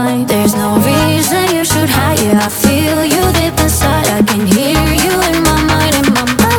mind. There's no reason you should hide. Yeah, I feel you deep inside. I can hear you in my mind, in my mind.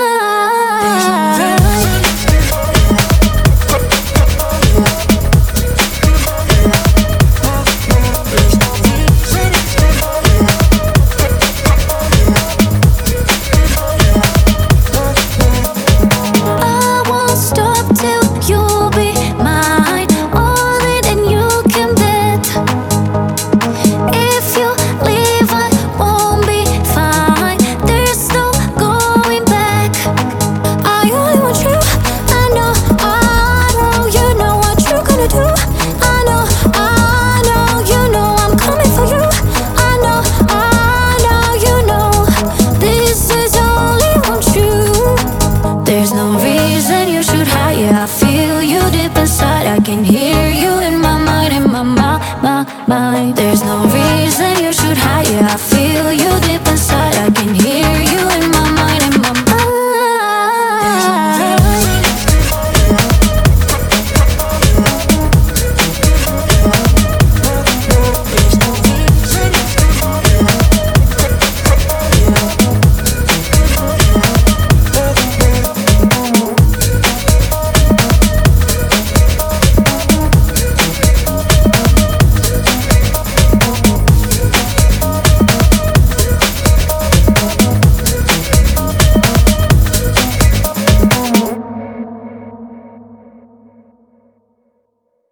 I feel you deep inside. I can hear you in my mind, in my mind. There's no reason you should hide. Yeah, I feel you deep inside. I can hear you.